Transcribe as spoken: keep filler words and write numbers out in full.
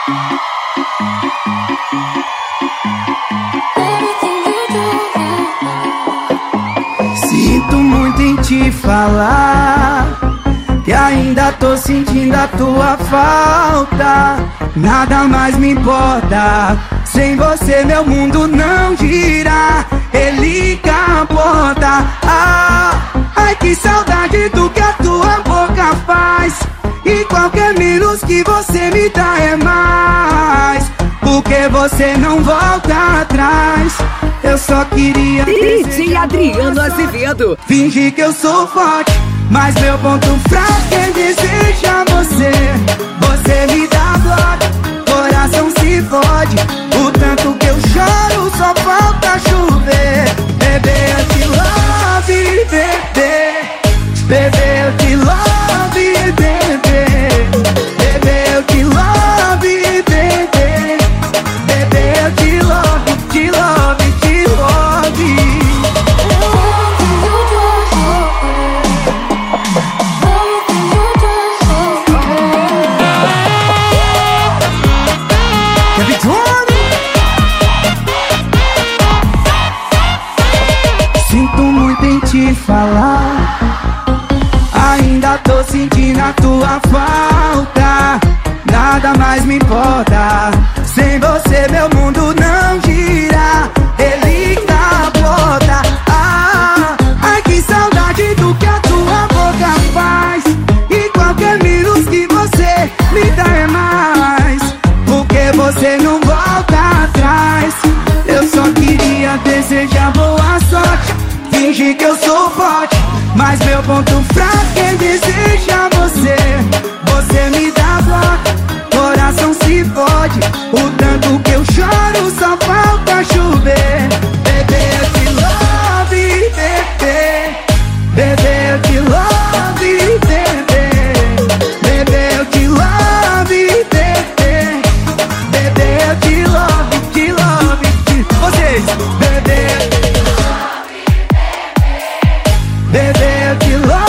Sinto muito em te falar que ainda tô sentindo a tua falta. Nada mais me importa, sem você meu mundo não gira. Ele capota. Ah, ai que saudade do que a tua boca faz. E qualquer menos que você me dá é mais. Porque você não volta atrás. Eu só queria D J Adriano Azevedo. fingir que eu sou forte, mas meu ponto fraco é desejar você. Você me dá bloco, coração se fode. O tanto que eu choro só falta chover. Bebê, eu te love, bebê. Bebê, eu te love, bebê. Bebê, eu te love, bebê. Bebê, eu te love, te love, te love. Sinto muito em te falar, ainda tô sentindo a tua falta. Nada mais me importa, sem você meu mundo não gira. Ele capota. Ah, ai que saudade do que a tua boca faz. E qualquer menos que você me dá é mais. Porque você não volta atrás. Eu só queria desejar boa sorte, fingir que eu sou forte, mas meu ponto fraco é desejar você. Você me dá bloco, coração se fode. O tanto que eu choro só falta chover. Bebê, eu te love, bebê. Bebê, eu te love, bebê. Bebê, eu te love, bebê. Bebê, eu te love, te love, te... Vocês, bebê. Bebê, eu te love.